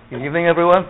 Good evening, everyone.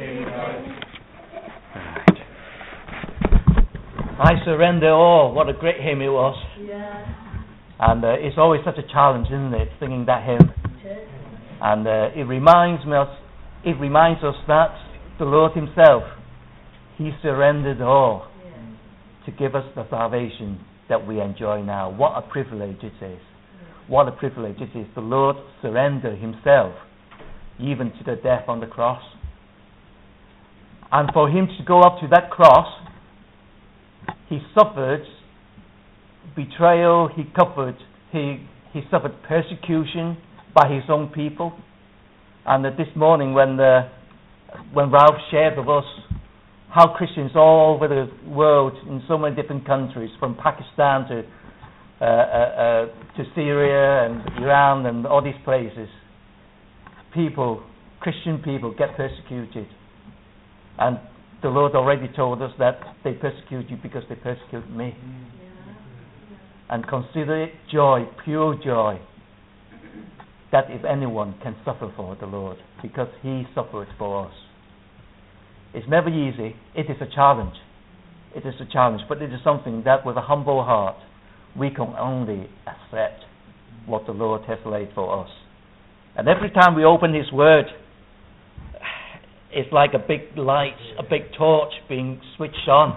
I surrender all. What a great hymn it was. Yeah. And it's always such a challenge, isn't it, singing that hymn? And it reminds us that the Lord Himself, He surrendered all to give us the salvation that we enjoy now. What a privilege it is. What a privilege it is. The Lord surrendered Himself even to the death on the cross. And for Him to go up to that cross, He suffered betrayal, He suffered persecution by His own people. And this morning when Ralph shared with us how Christians all over the world, in so many different countries, from Pakistan to Syria and Iran and all these places, Christian people get persecuted. And the Lord already told us that they persecute you because they persecute me. And consider it joy, pure joy, that if anyone can suffer for the Lord, because He suffered for us. It's never easy. It is a challenge. It is a challenge, but it is something that with a humble heart we can only accept what the Lord has laid for us. And every time we open His Word, it's like a big light, a big torch being switched on,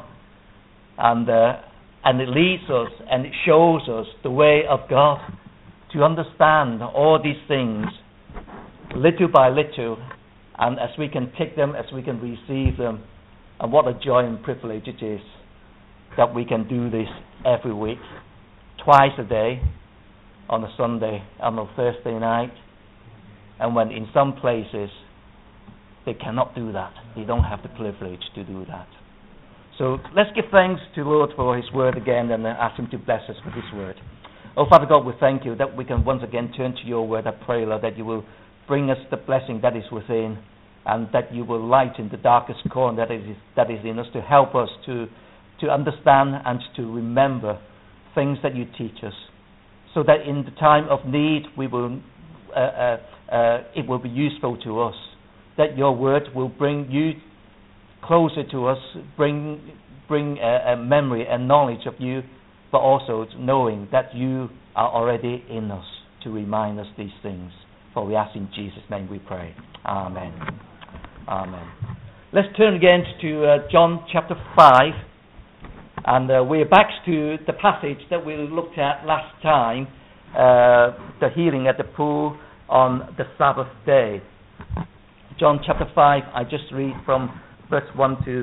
and it leads us and it shows us the way of God to understand all these things little by little, and as we can take them, as we can receive them. And what a joy and privilege it is that we can do this every week, twice a day, on a Sunday and on a Thursday night. And when in some places they cannot do that, they don't have the privilege to do that. So let's give thanks to the Lord for His Word again, and ask Him to bless us with His Word. Oh, Father God, we thank You that we can once again turn to Your Word. I pray, Lord, that You will bring us the blessing that is within, and that You will lighten the darkest corner that is in us, to help us to understand and to remember things that You teach us, so that in the time of need we will it will be useful to us, that Your Word will bring You closer to us, bring a memory and knowledge of You, but also knowing that You are already in us to remind us these things. For we ask in Jesus' name we pray. Amen. Amen. Let's turn again to John chapter 5, and we're back to the passage that we looked at last time, the healing at the pool on the Sabbath day. John chapter 5, I just read from verse 1 to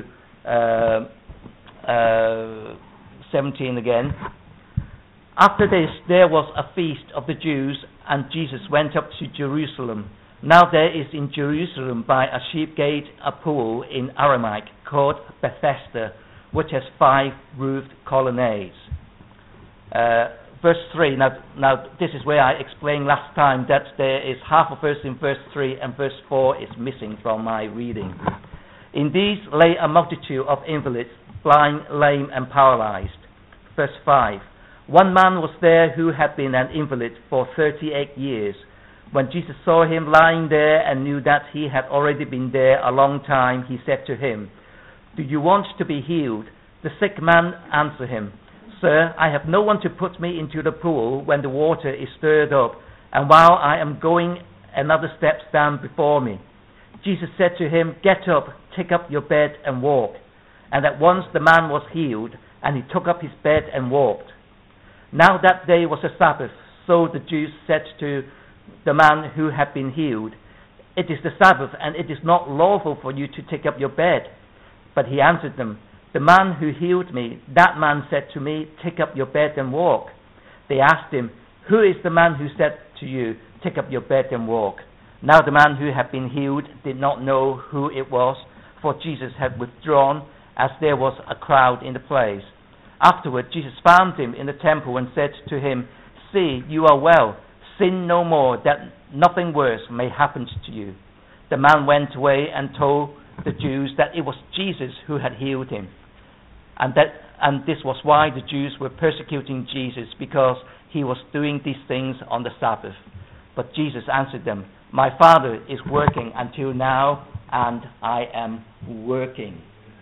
17 again. After this, there was a feast of the Jews, and Jesus went up to Jerusalem. Now there is in Jerusalem by a sheep gate a pool in Aramaic called Bethesda, which has 5 roofed colonnades. Verse 3, now this is where I explained last time that there is half a verse in verse 3 and verse 4 is missing from my reading. In these lay a multitude of invalids, blind, lame and paralyzed. Verse 5, one man was there who had been an invalid for 38 years. When Jesus saw him lying there and knew that he had already been there a long time, He said to him, "Do you want to be healed?" The sick man answered Him, "Sir, I have no one to put me into the pool when the water is stirred up, and while I am going, another steps down before me." Jesus said to him, "Get up, take up your bed and walk." And at once the man was healed, and he took up his bed and walked. Now that day was a Sabbath, so the Jews said to the man who had been healed, "It is the Sabbath, and it is not lawful for you to take up your bed." But He answered them, "The man who healed me, that man said to me, 'Take up your bed and walk.'" They asked Him, "Who is the man who said to you, 'Take up your bed and walk'?" Now the man who had been healed did not know who it was, for Jesus had withdrawn, as there was a crowd in the place. Afterward, Jesus found him in the temple and said to him, "See, you are well. Sin no more, that nothing worse may happen to you." The man went away and told the Jews that it was Jesus who had healed him. And this was why the Jews were persecuting Jesus, because He was doing these things on the Sabbath. But Jesus answered them, My Father is working until now, and I am working.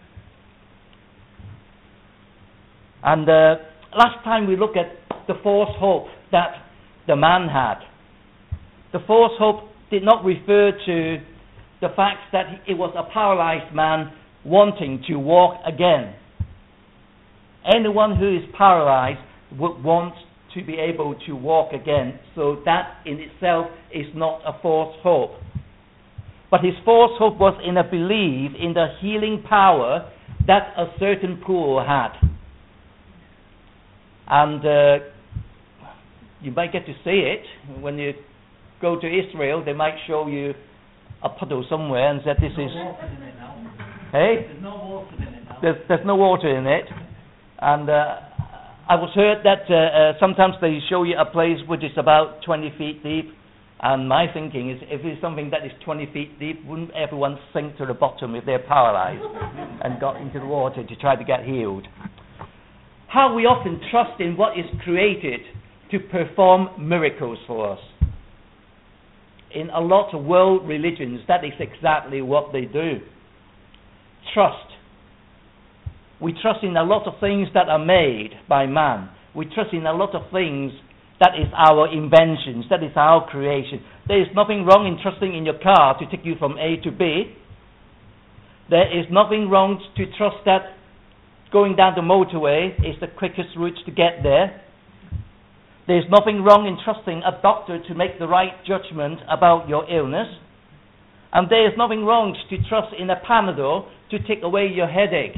And last time we looked at the false hope that the man had. The false hope did not refer to the fact that it was a paralyzed man wanting to walk again. Anyone who is paralyzed would want to be able to walk again, so that in itself is not a false hope. But his false hope was in a belief in the healing power that a certain pool had. And you might get to see it when you go to Israel. They might show you a puddle somewhere and said, "This is." Hey, there's no water in it now. There's no water in it, and I was heard that sometimes they show you a place which is about 20 feet deep, and my thinking is, if it's something that is 20 feet deep, wouldn't everyone sink to the bottom if they're paralyzed and got into the water to try to get healed? How we often trust in what is created to perform miracles for us. In a lot of world religions, that is exactly what they do. Trust. We trust in a lot of things that are made by man. We trust in a lot of things that is our inventions, that is our creation. There is nothing wrong in trusting in your car to take you from A to B. There is nothing wrong to trust that going down the motorway is the quickest route to get there. There is nothing wrong in trusting a doctor to make the right judgment about your illness. And there is nothing wrong to trust in a Panadol to take away your headache.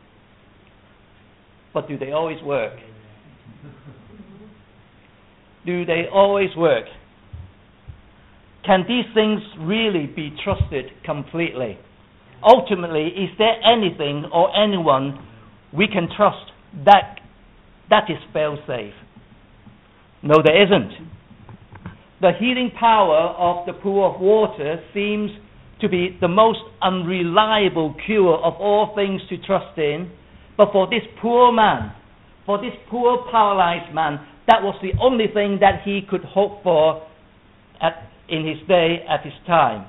But do they always work? Do they always work? Can these things really be trusted completely? Ultimately, is there anything or anyone we can trust that is fail-safe? No, there isn't. The healing power of the pool of water seems to be the most unreliable cure of all things to trust in. But for this poor man, for this poor paralyzed man, that was the only thing that he could hope for in his day, at his time.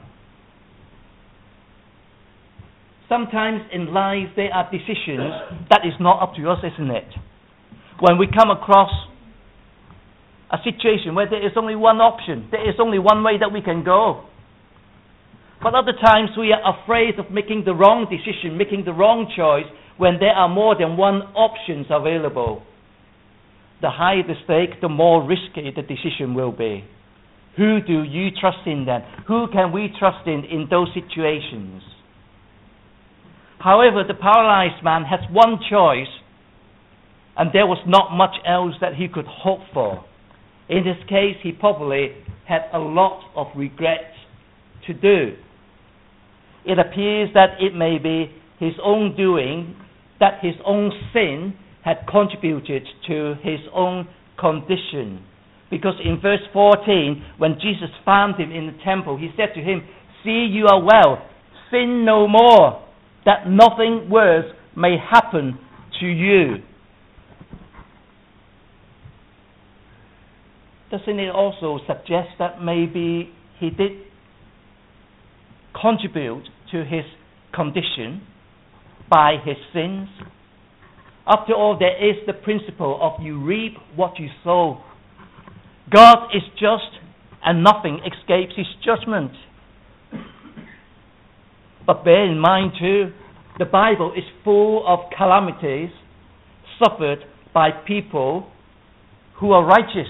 Sometimes in life there are decisions that is not up to us, isn't it? When we come across a situation where there is only one option, there is only one way that we can go. But other times we are afraid of making the wrong decision, making the wrong choice, when there are more than one options available. The higher the stake, the more risky the decision will be. Who do you trust in then? Who can we trust in those situations? However, the paralyzed man has one choice, and there was not much else that he could hope for. In this case, he probably had a lot of regrets to do. It appears that it may be his own doing, that his own sin had contributed to his own condition. Because in verse 14, when Jesus found him in the temple, he said to him, "See, you are well. Sin no more, that nothing worse may happen to you." Doesn't it also suggest that maybe he did contribute to his condition by his sins? After all, there is the principle of you reap what you sow. God is just, and nothing escapes his judgment. But bear in mind too, the Bible is full of calamities suffered by people who are righteous.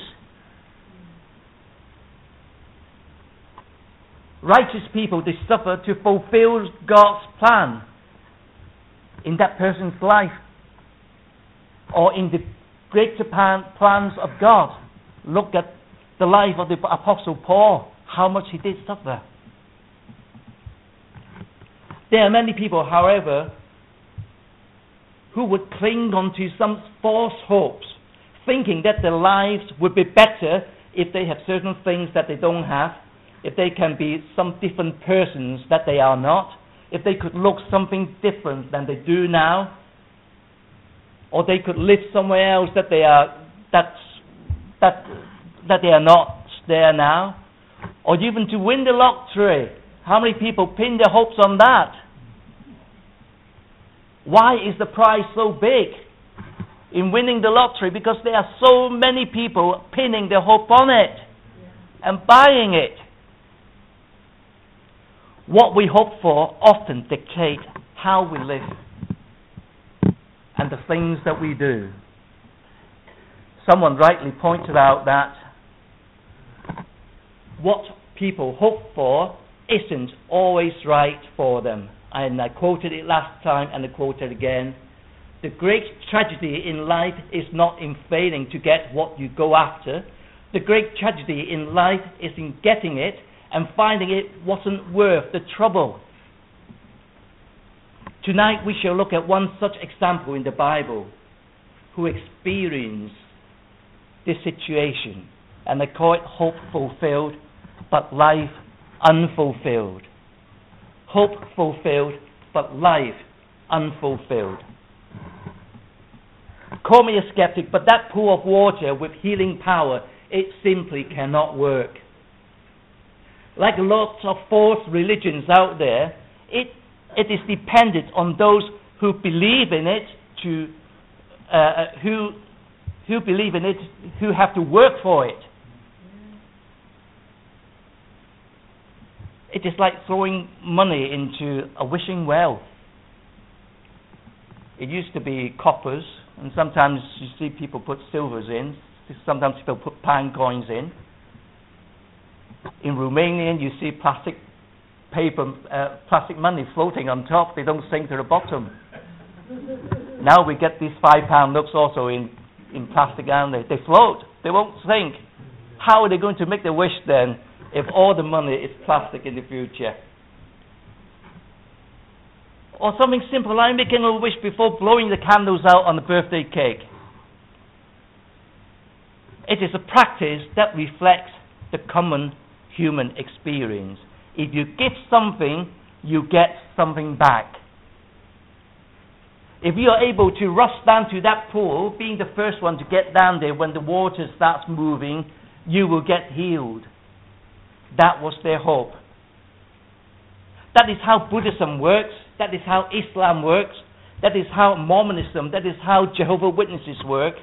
Righteous people, they suffer to fulfill God's plan in that person's life, or in the greater plans of God. Look at the life of the Apostle Paul, how much he did suffer. There are many people, however, who would cling on to some false hopes, thinking that their lives would be better if they have certain things that they don't have, if they can be some different persons that they are not, if they could look something different than they do now, or they could live somewhere else that they are not there now, Or even to win the lottery. How many people pin their hopes on that? Why is the prize so big in winning the lottery? Because there are so many people pinning their hope on it and buying it. What we hope for often dictate how we live and the things that we do. Someone rightly pointed out that what people hope for isn't always right for them. And I quoted it last time and I quote it again. The great tragedy in life is not in failing to get what you go after. The great tragedy in life is in getting it and finding it wasn't worth the trouble. Tonight we shall look at one such example in the Bible who experienced this situation, and they call it hope fulfilled, but life unfulfilled. Hope fulfilled, but life unfulfilled. Call me a skeptic, but that pool of water with healing power, it simply cannot work. Like lots of false religions out there, it is dependent on those who believe in it who believe in it, who have to work for it. It is like throwing money into a wishing well. It used to be coppers, and sometimes you see people put silvers in, sometimes people put pound coins in. In Romania, you see plastic money floating on top. They don't sink to the bottom. Now we get these £5 notes also in plastic, and they float. They won't sink. How are they going to make the wish then if all the money is plastic in the future? Or something simple like making a wish before blowing the candles out on the birthday cake. It is a practice that reflects the common human experience. If you give something, you get something back. If you are able to rush down to that pool, being the first one to get down there when the water starts moving, you will get healed. That was their hope. That is how Buddhism works. That is how Islam works. That is how Mormonism, that is how Jehovah's Witnesses work.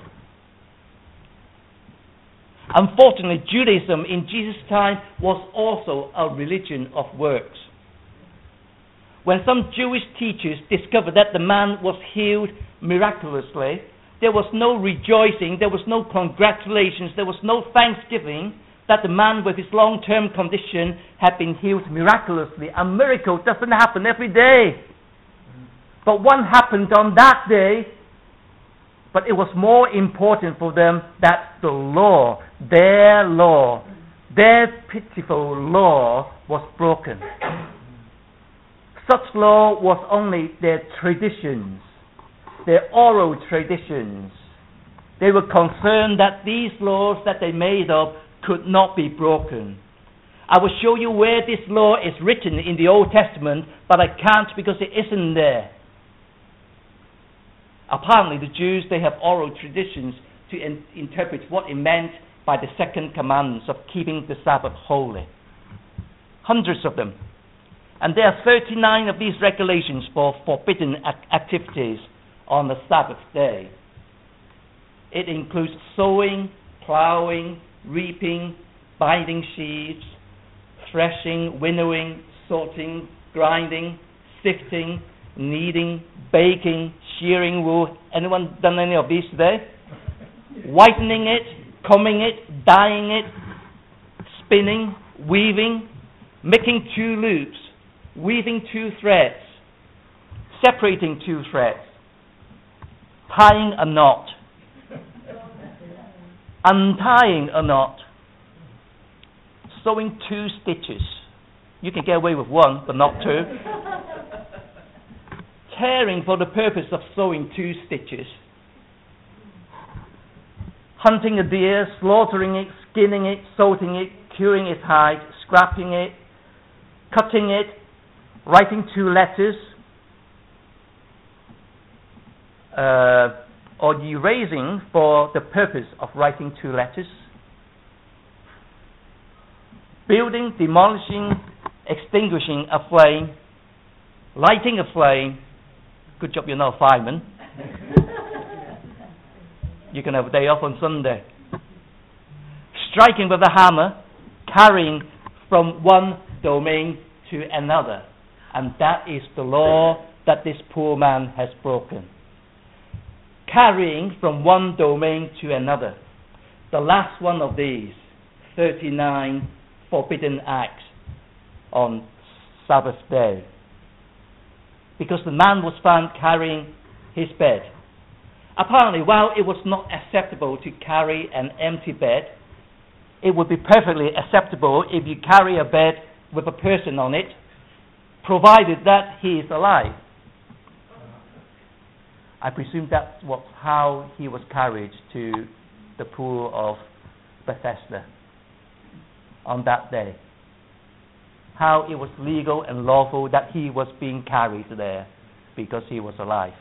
Unfortunately, Judaism in Jesus' time was also a religion of works. When some Jewish teachers discovered that the man was healed miraculously, there was no rejoicing, there was no congratulations, there was no thanksgiving that the man with his long-term condition had been healed miraculously. A miracle doesn't happen every day. But one happened on that day. But it was more important for them that the law, their pitiful law was broken. Such law was only their traditions, their oral traditions. They were concerned that these laws that they made up could not be broken. I will show you where this law is written in the Old Testament, but I can't because it isn't there. Apparently the Jews, they have oral traditions to interpret what it meant by the second commandments of keeping the Sabbath holy. Hundreds of them. And there are 39 of these regulations for forbidden activities on the Sabbath day. It includes sowing, plowing, reaping, binding sheaves, threshing, winnowing, sorting, grinding, sifting, kneading, baking, shearing wool. Anyone done any of these today? Whitening it, combing it, dyeing it, spinning, weaving, making 2 loops, weaving 2 threads, separating 2 threads, tying a knot, untying a knot, sewing 2 stitches. You can get away with 1, but not 2. Tearing for the purpose of sewing 2 stitches. Hunting a deer, slaughtering it, skinning it, salting it, curing its hide, scrapping it, cutting it, writing 2 letters, or erasing for the purpose of writing 2 letters. building, demolishing, extinguishing a flame, lighting a flame. Good job you're not a fireman. You can have a day off on Sunday. Striking with a hammer, carrying from one domain to another. And that is the law that this poor man has broken. Carrying from one domain to another. The last one of these, 39 forbidden acts on Sabbath day. Because the man was found carrying his bed. Apparently, while it was not acceptable to carry an empty bed, it would be perfectly acceptable if you carry a bed with a person on it, provided that he is alive. I presume that was how he was carried to the pool of Bethesda on that day. How it was legal and lawful that he was being carried there because he was alive.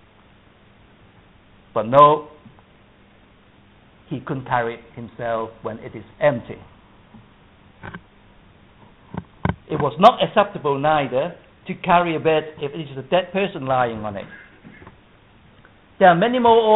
But no, he couldn't carry it himself when it is empty. It was not acceptable neither to carry a bed if it is a dead person lying on it. There are many more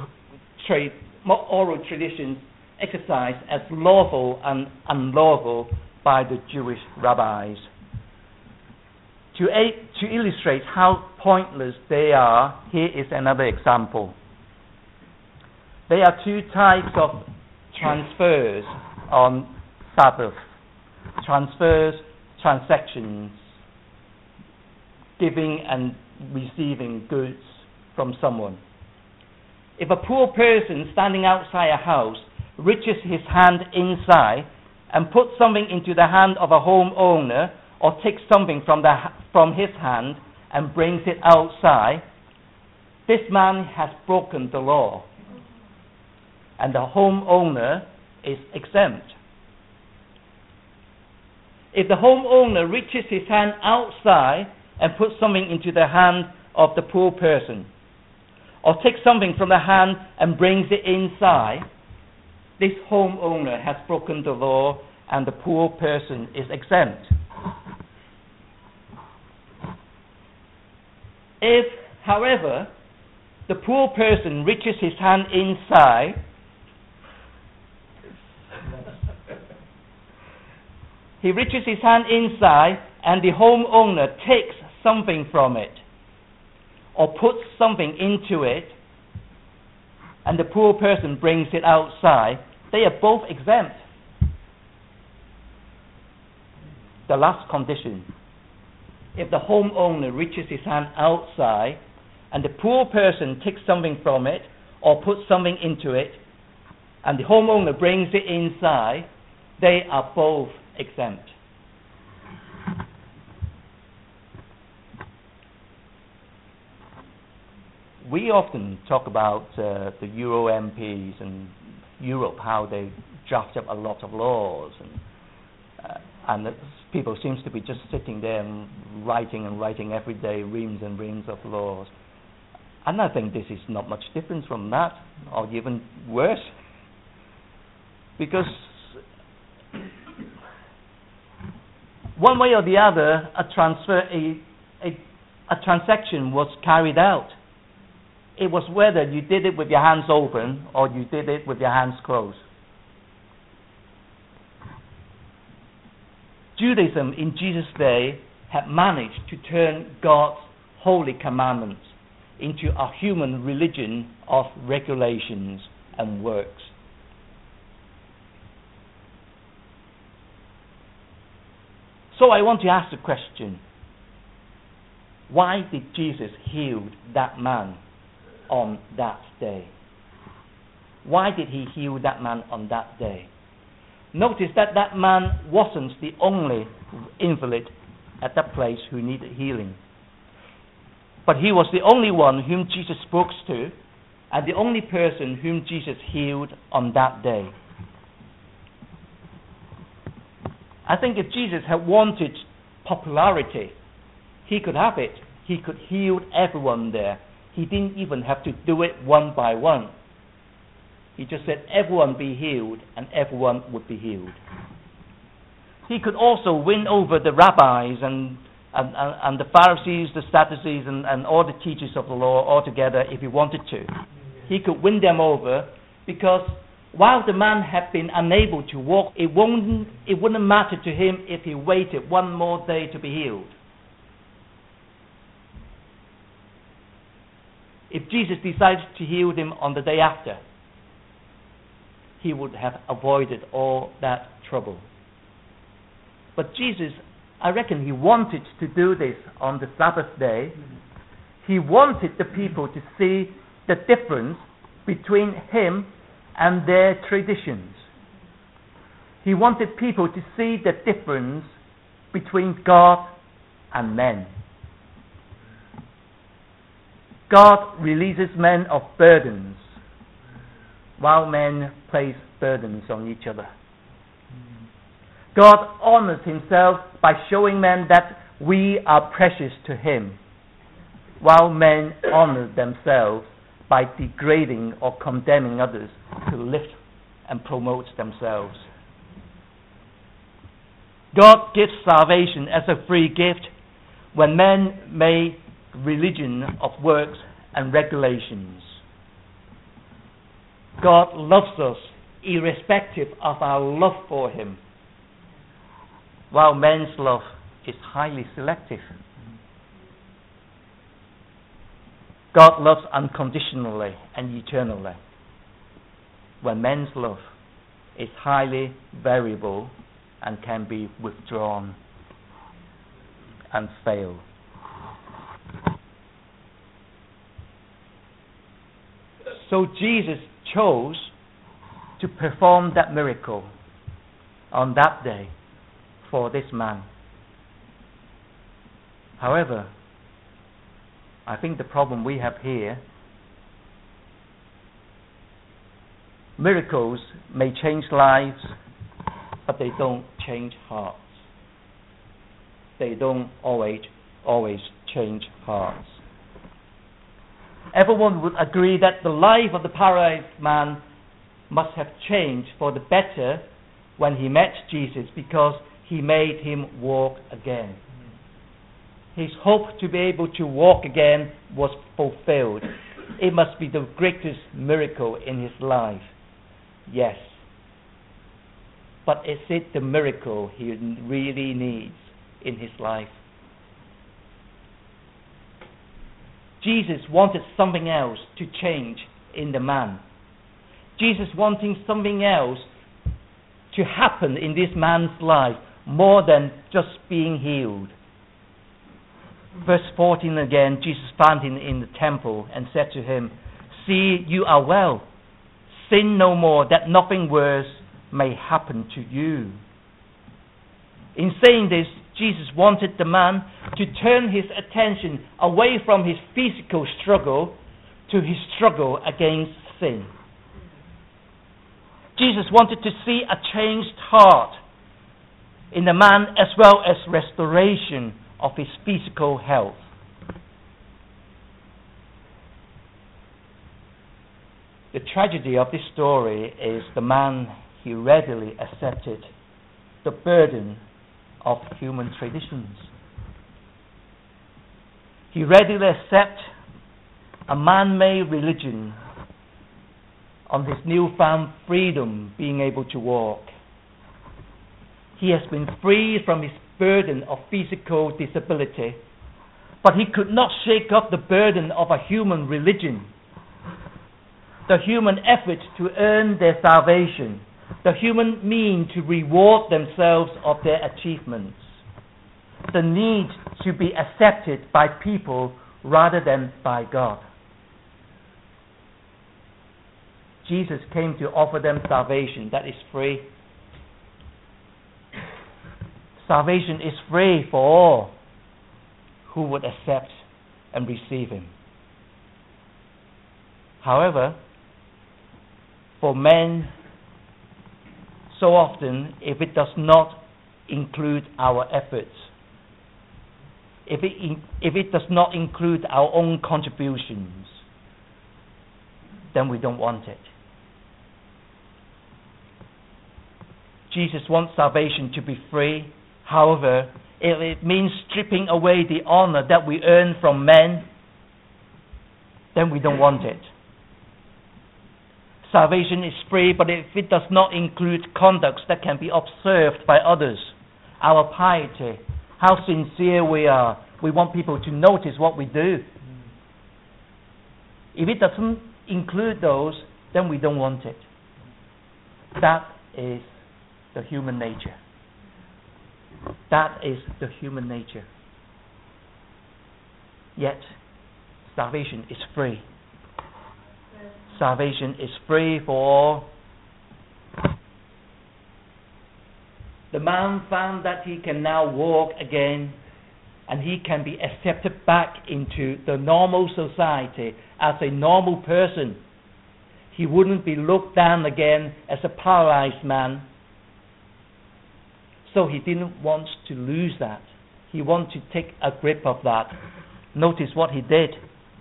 oral traditions exercised as lawful and unlawful by the Jewish rabbis. To illustrate how pointless they are, here is another example. There are two types of transfers on Sabbath. Transfers, transactions, giving and receiving goods from someone. If a poor person standing outside a house reaches his hand inside and puts something into the hand of a homeowner, or takes something from his hand and brings it outside, this man has broken the law, and the homeowner is exempt. If the homeowner reaches his hand outside and puts something into the hand of the poor person, or takes something from the hand and brings it inside, this homeowner has broken the law and the poor person is exempt. If, however, the poor person reaches his hand inside, he reaches his hand inside and the homeowner takes something from it or puts something into it, and the poor person brings it outside, they are both exempt. The last condition, if the homeowner reaches his hand outside and the poor person takes something from it or puts something into it, and the homeowner brings it inside, they are both exempt. We often talk about the Euro MPs and Europe, how they draft up a lot of laws, and people seems to be just sitting there and writing every day reams and reams of laws. And I think this is not much different from that, or even worse, because one way or the other, a transaction was carried out. It was whether you did it with your hands open or you did it with your hands closed. Judaism in Jesus' day had managed to turn God's holy commandments into a human religion of regulations and works. So I want to ask the question, why did Jesus heal that man on that day? Why did he heal that man on that day? Notice that that man wasn't the only invalid at that place who needed healing. But he was the only one whom Jesus spoke to, and the only person whom Jesus healed on that day. I think if Jesus had wanted popularity, he could have it. He could heal everyone there. He didn't even have to do it one by one. He just said, everyone be healed, and everyone would be healed. he could also win over the rabbis and the Pharisees, the Sadducees, and all the teachers of the law altogether if he wanted to. He could win them over because while the man had been unable to walk, it wouldn't matter to him if he waited one more day to be healed. If Jesus decided to heal him on the day after, he would have avoided all that trouble. But Jesus, I reckon he wanted to do this on the Sabbath day. He wanted the people to see the difference between him and their traditions. He wanted people to see the difference between God and men. God releases men of burdens, while men place burdens on each other. God honors himself by showing men that we are precious to him, while men honor themselves by degrading or condemning others to lift and promote themselves. God gives salvation as a free gift when men make religion of works and regulations. God loves us irrespective of our love for him, while men's love is highly selective. God loves unconditionally and eternally, when men's love is highly variable and can be withdrawn and fail. So Jesus chose to perform that miracle on that day for this man. However, I think the problem we have here, miracles may change lives, but they don't change hearts. They don't always change hearts. Everyone would agree that the life of the paralyzed man must have changed for the better when he met Jesus, because he made him walk again. His hope to be able to walk again was fulfilled. It must be the greatest miracle in his life. Yes. But is it the miracle he really needs in his life? Jesus wanted something else to change in the man. Jesus wanting something else to happen in this man's life more than just being healed. Verse 14 again, Jesus found him in the temple and said to him, "See, you are well. Sin no more, that nothing worse may happen to you." In saying this, Jesus wanted the man to turn his attention away from his physical struggle to his struggle against sin. Jesus wanted to see a changed heart in the man, as well as restoration of his physical health. The tragedy of this story is the man, he readily accepted the burden of human traditions. He readily accepted a man-made religion on his newfound freedom, being able to walk. He has been freed from his burden of physical disability, but he could not shake off the burden of a human religion, the human effort to earn their salvation, the human mean to reward themselves of their achievements, the need to be accepted by people rather than by God. Jesus came to offer them salvation that is free. Salvation is free for all who would accept and receive him. However, for men, so often, if it does not include our efforts, if it does not include our own contributions, then we don't want it. Jesus wants salvation to be free. However, if it means stripping away the honor that we earn from men, then we don't want it. Salvation is free, but if it does not include conducts that can be observed by others, our piety, how sincere we are, we want people to notice what we do. If it doesn't include those, then we don't want it. That is the human nature. That is the human nature. Yet, salvation is free. Salvation is free for all. The man found that he can now walk again, and he can be accepted back into the normal society as a normal person. He wouldn't be looked down again as a paralyzed man. So he didn't want to lose that. He wanted to take a grip of that. Notice what he did.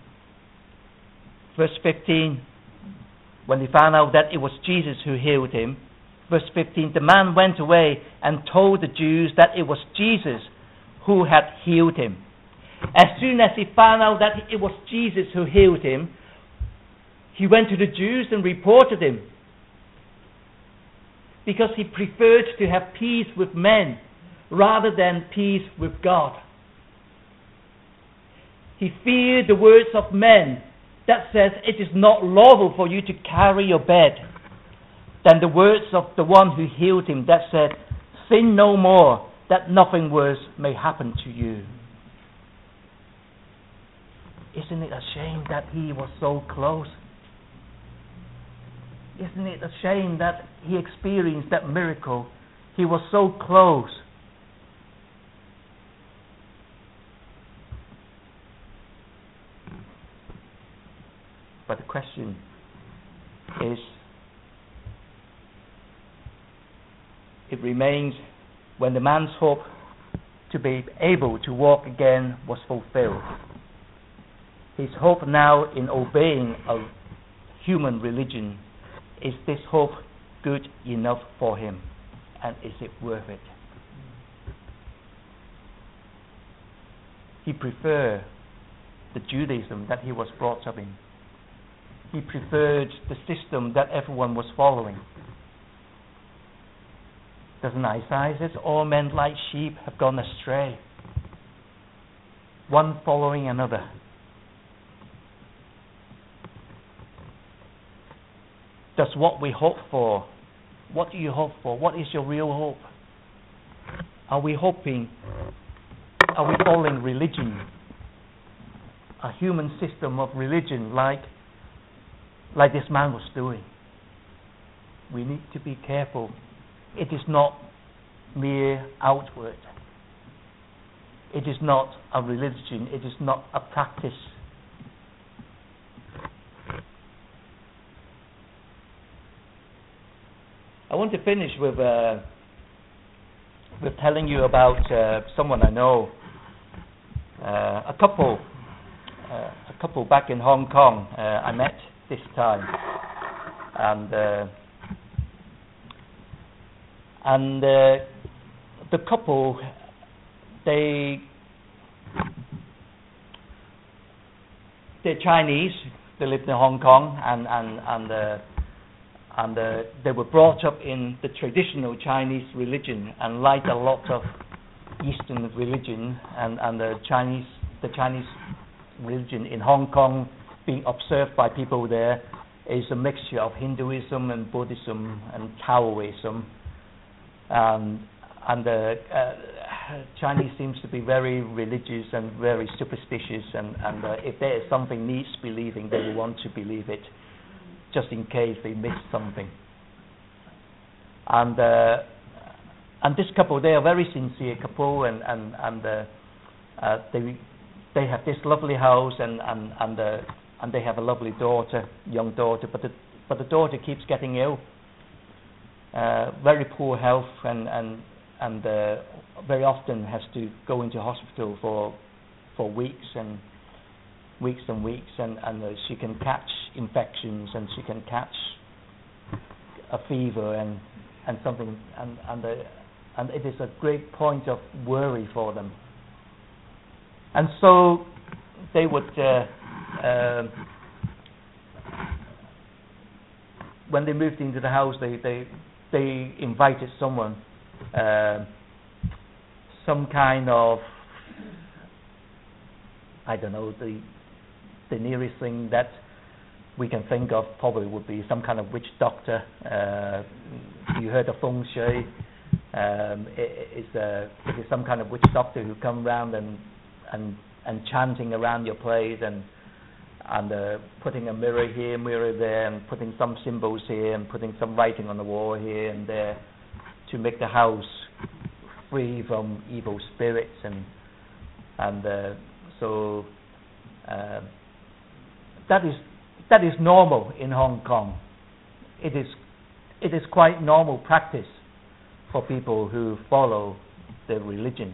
Verse 15, when he found out that it was Jesus who healed him, verse 15, the man went away and told the Jews that it was Jesus who had healed him. As soon as he found out that it was Jesus who healed him, he went to the Jews and reported him, because he preferred to have peace with men rather than peace with God. He feared the words of men that says it is not lawful for you to carry your bed, than the words of the one who healed him that said, sin no more, that nothing worse may happen to you. Isn't it a shame that he was so close? Isn't it a shame that he experienced that miracle? He was so close. But the question is, it remains when the man's hope to be able to walk again was fulfilled. His hope now in obeying a human religion, is this hope good enough for him? And is it worth it? He preferred the Judaism that he was brought up in. He preferred the system that everyone was following. Doesn't Isaiah say, all men like sheep have gone astray, one following another? Does what we hope for, what do you hope for? What is your real hope? Are we following religion? A human system of religion like this man was doing? We need to be careful. It is not mere outward. It is not a religion. It is not a practice. I want to finish with telling you about someone I know, a couple back in Hong Kong. I met this time, and the couple, they're Chinese. They lived in Hong Kong, and they were brought up in the traditional Chinese religion, and like a lot of Eastern religion, and the Chinese religion in Hong Kong being observed by people there is a mixture of Hinduism and Buddhism and Taoism, and the Chinese seems to be very religious and very superstitious, and if there is something needs believing, they will want to believe it, just in case they miss something. And this couple, they are a very sincere couple, and they have this lovely house, and they have a lovely daughter, young daughter, but the daughter keeps getting ill, very poor health, and very often has to go into hospital for weeks and weeks, and she can catch infections, and she can catch a fever, and something, and it is a great point of worry for them. And so they would, when they moved into the house, they invited someone, some kind of, I don't know, the nearest thing that we can think of probably would be some kind of witch doctor. You heard of feng shui? It is some kind of witch doctor who come around and chanting around your place and putting a mirror here, mirror there, and putting some symbols here and putting some writing on the wall here and there to make the house free from evil spirits so that is normal in Hong Kong. It is quite normal practice for people who follow the religion.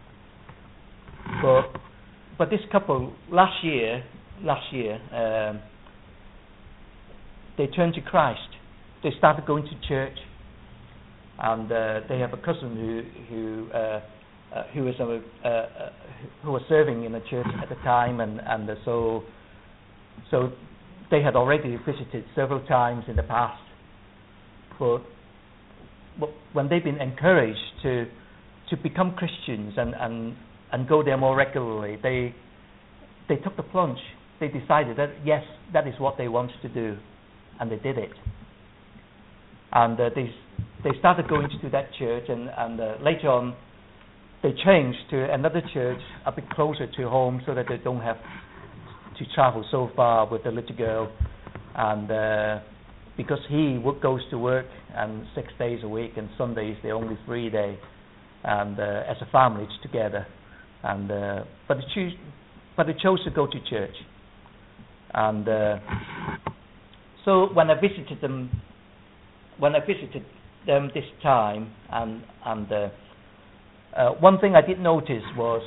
But this couple last year, they turned to Christ. They started going to church, and they have a cousin who was serving in a church at the time, and so they had already visited several times in the past. But when they've been encouraged to become Christians and go there more regularly, they took the plunge. They decided that yes, that is what they wanted to do, and they did it. And they started going to that church, and later on they changed to another church a bit closer to home, so that they don't have to travel so far with the little girl. And because he goes to work and 6 days a week, and Sundays the only free day, and as a family together. And but they chose to go to church. And so when I visited them this time, and one thing I did notice was,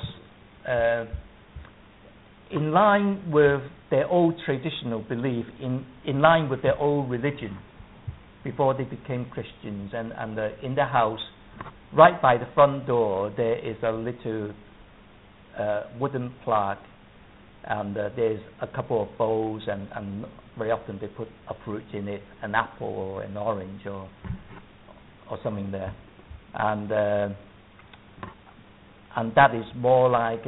in line with their old traditional belief, in line with their old religion, before they became Christians, and in the house, right by the front door, there is a little wooden plaque, and there's a couple of bowls, and very often they put a fruit in it, an apple or an orange or something there, and that is more like,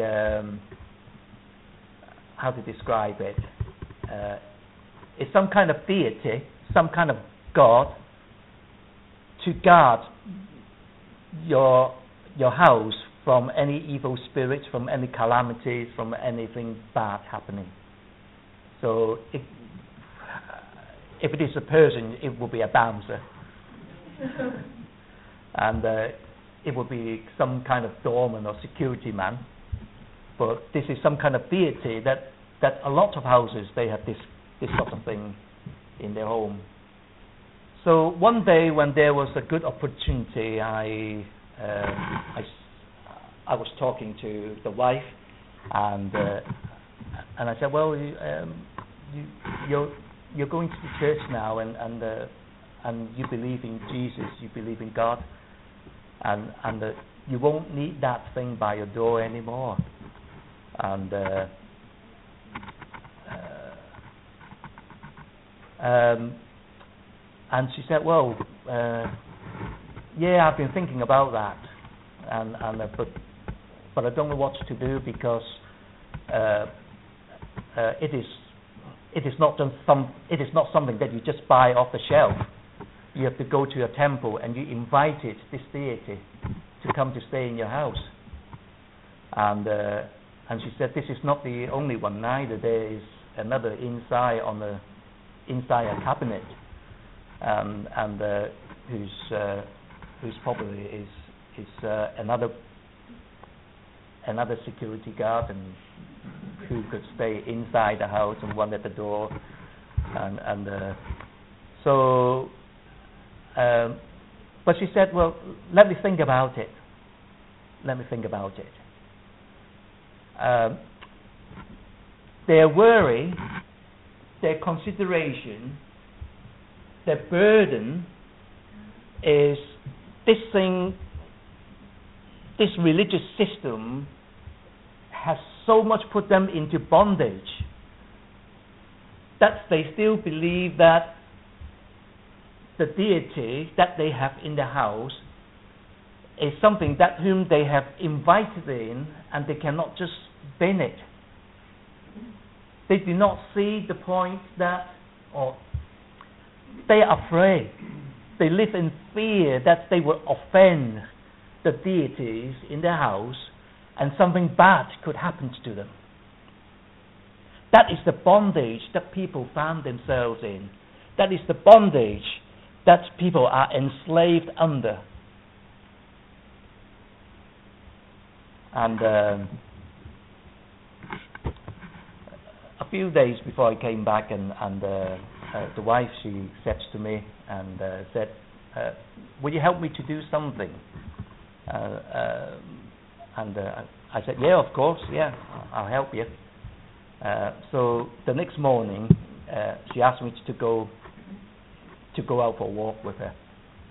how to describe it? It's some kind of deity, some kind of God, to guard your house from any evil spirits, from any calamities, from anything bad happening. So if it is a person, it will be a bouncer. And it will be some kind of doorman or security man. But this is some kind of deity that a lot of houses, they have this sort of thing in their home. So one day when there was a good opportunity, I was talking to the wife, and I said, well, you're going to the church now, and you believe in Jesus, you believe in God, and you won't need that thing by your door anymore. And she said, well, yeah, I've been thinking about that, but I don't know what to do, because it is not something that you just buy off the shelf. You have to go to a temple and you invite this deity to come to stay in your house. And she said, this is not the only one neither. There is another inside a cabinet, and who's probably is another security guard, and who could stay inside the house and one at the door, but she said, well, let me think about it. Their worry, their consideration, their burden is this religious system has so much put them into bondage that they still believe that the deity that they have in the house is something that whom they have invited in, and they cannot just ban it. They do not see the point that, or they are afraid. They live in fear that they will offend the deities in their house and something bad could happen to them. That is the bondage that people found themselves in. That is the bondage that people are enslaved under. And a few days before I came back, and the wife, she said to me and said, "Will you help me to do something?" And I said, "Yeah, of course, yeah, I'll help you." So the next morning, she asked me to go out for a walk with her,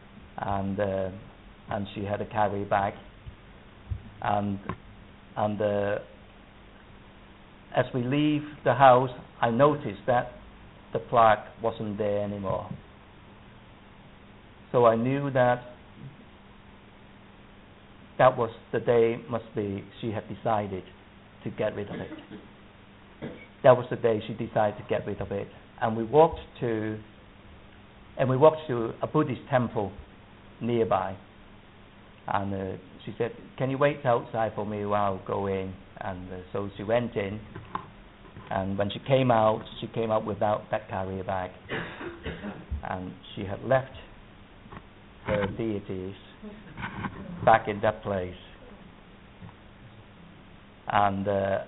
and she had a carry bag, and as we leave the house, I noticed that the plaque wasn't there anymore. So I knew that was the day, must be, she had decided to get rid of it. That was the day she decided to get rid of it. And we walked to a Buddhist temple nearby. And she said, "Can you wait outside for me while I go in?" And so she went in. And when she came out without that carrier bag. And she had left her deities back in that place. And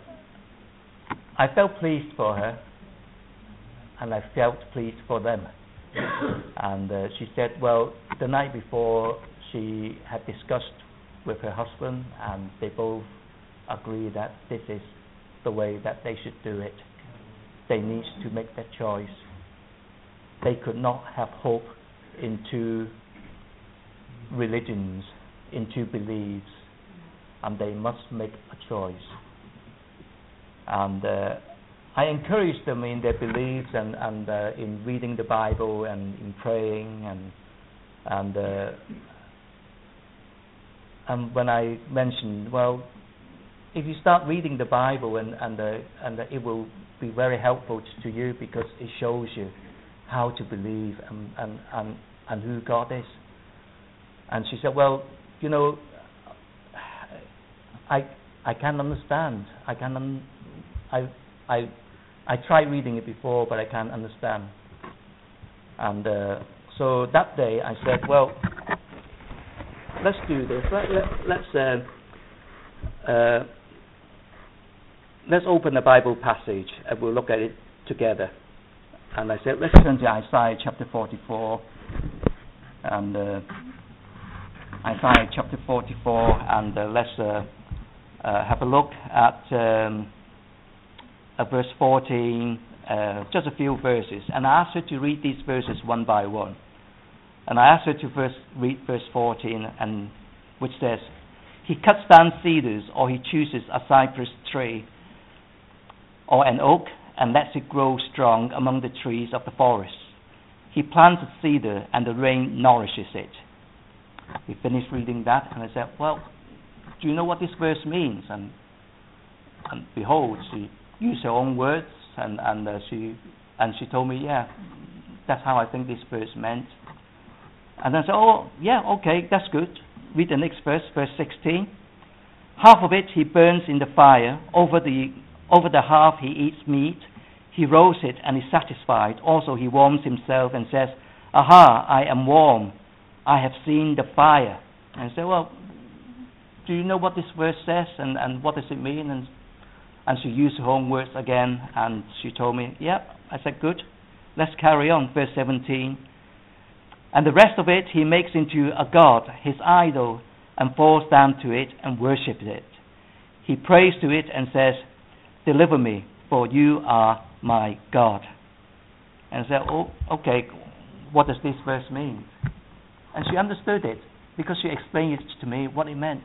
I felt pleased for her, and I felt pleased for them. And she said, well, the night before she had discussed with her husband, and they both agreed that this is the way that they should do it. They need to make that choice. They could not have hope in two religions, in two beliefs, and they must make a choice. And I encouraged them in their beliefs and in reading the Bible and in praying and when I mentioned, well, if you start reading the Bible and it will be very helpful to you because it shows you how to believe and who God is. And she said, well, you know, I can understand. I tried reading it before, but I can't understand. And so that day I said, well, let's do this. Let's open a Bible passage and we'll look at it together. And I said, let's turn to Isaiah chapter 44. And Isaiah chapter 44, and let's have a look at verse 14, just a few verses. And I asked her to read these verses one by one. And I asked her to read verse 14, and which says, "He cuts down cedars, or he chooses a cypress tree, or an oak, and lets it grow strong among the trees of the forest. He plants a cedar, and the rain nourishes it." We finished reading that, and I said, well, do you know what this verse means? And behold, she used her own words, and she told me, yeah, that's how I think this verse meant. And I said, oh, yeah, okay, that's good. Read the next verse, verse 16. "Half of it he burns in the fire. Over the half he eats meat. He roasts it and is satisfied. Also he warms himself and says, 'Aha, I am warm. I have seen the fire.'" And I said, well, do you know what this verse says and what does it mean? And she used her own words again, and she told me, yeah. I said, good. Let's carry on. Verse 17. "And the rest of it he makes into a god, his idol, and falls down to it and worships it. He prays to it and says, 'Deliver me, for you are my God.'" And I said, oh, okay, what does this verse mean? And she understood it because she explained it to me what it meant.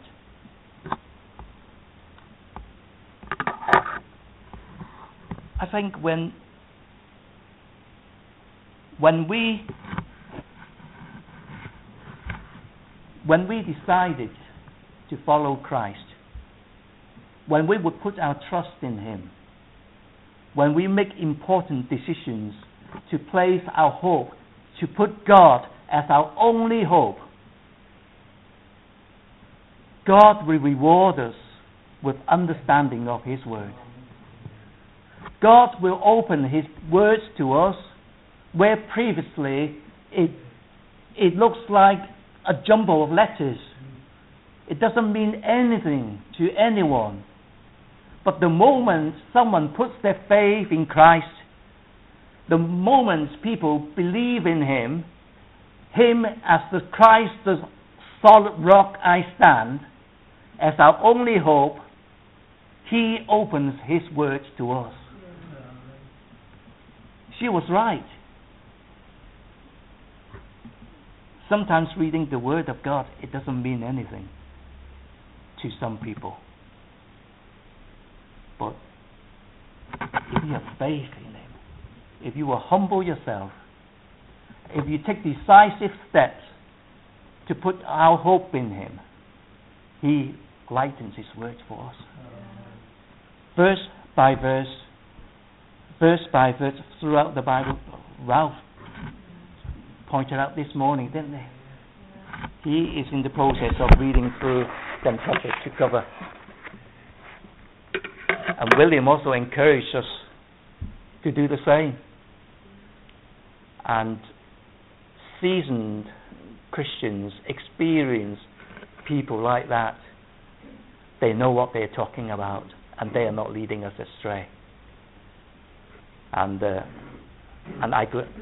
I think when we decided to follow Christ, when we would put our trust in Him, when we make important decisions to place our hope, to put God as our only hope, God will reward us with understanding of His Word. God will open His words to us where previously it looks like a jumble of letters. It doesn't mean anything to anyone. But the moment someone puts their faith in Christ, the moment people believe in Him as the Christ, the solid rock I stand, as our only hope, He opens His words to us. She was right. Sometimes reading the Word of God, it doesn't mean anything to some people. But if you have faith in Him, if you will humble yourself, if you take decisive steps to put our hope in Him, He lightens His words for us. Verse by verse throughout the Bible. Ralph pointed out this morning, didn't he? He is in the process of reading through them topics to cover. And William also encouraged us to do the same. And seasoned Christians, experienced people like that, they know what they're talking about, and they are not leading us astray. And I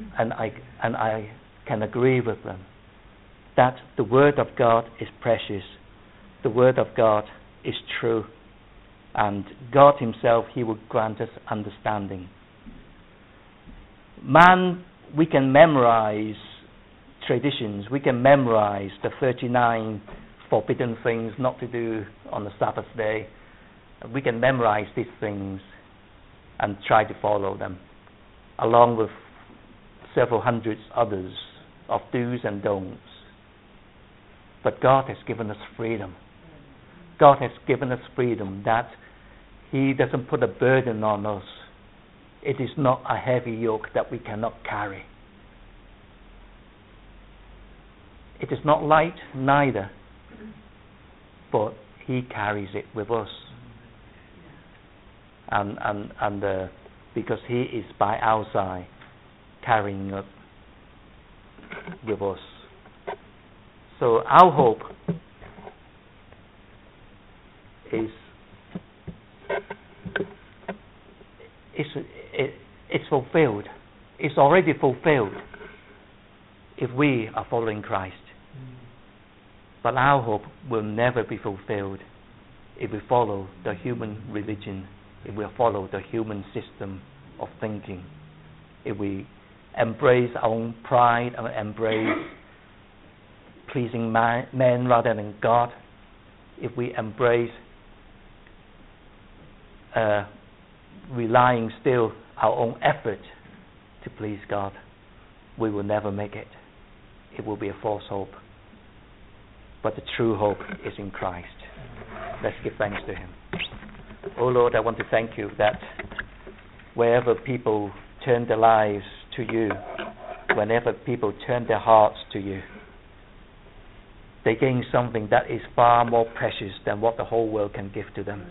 can agree with them that the Word of God is precious, the Word of God is true, and God Himself, He will grant us understanding. Man, we can memorize traditions, we can memorize the 39 forbidden things not to do on the Sabbath day. We can memorize these things and try to follow them, along with several hundreds others of do's and don'ts. But God has given us freedom. God has given us freedom that He doesn't put a burden on us. It is not a heavy yoke that we cannot carry. It is not light, neither, but He carries it with us. And because He is by our side, carrying it with us. So our hope is it's fulfilled. It's already fulfilled if we are following Christ. But our hope will never be fulfilled if we follow the human religion, if we follow the human system of thinking, if we embrace our own pride and embrace pleasing man rather than God, if we embrace relying still our own effort to please God, we will never make it. It will be a false hope. But the true hope is in Christ. Let's give thanks to Him. Oh Lord, I want to thank You that wherever people turn their lives to You, whenever people turn their hearts to You, they gain something that is far more precious than what the whole world can give to them.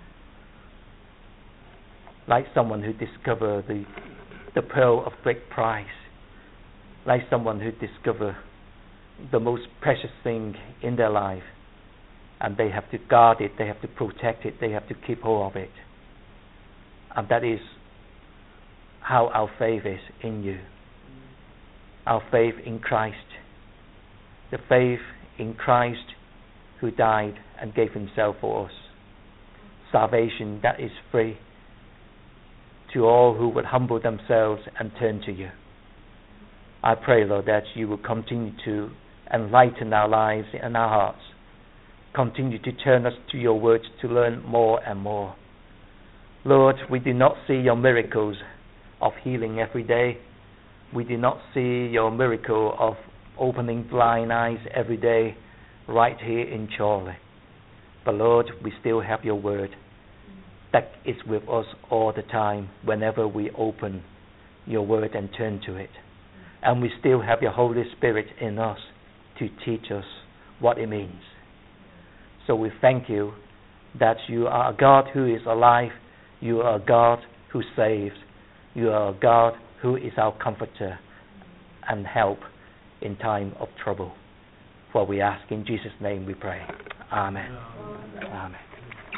Like someone who discovers the pearl of great price, like someone who discovers the most precious thing in their life, and they have to guard it, they have to protect it, they have to keep hold of it. And that is how our faith is in You. Our faith in Christ. The faith in Christ who died and gave Himself for us. Salvation that is free to all who would humble themselves and turn to You. I pray, Lord, that You will continue to enlighten our lives and our hearts. Continue to turn us to your words to learn more and more. Lord, we do not see your miracles of healing every day. We do not see your miracle of opening blind eyes every day right here in Chorley. But Lord, we still have your word that is with us all the time whenever we open your word and turn to it. And we still have your Holy Spirit in us to teach us what it means. So we thank you that you are a God who is alive. You are a God who saves. You are a God who is our comforter and help in time of trouble. For we ask in Jesus' name we pray. Amen. Amen.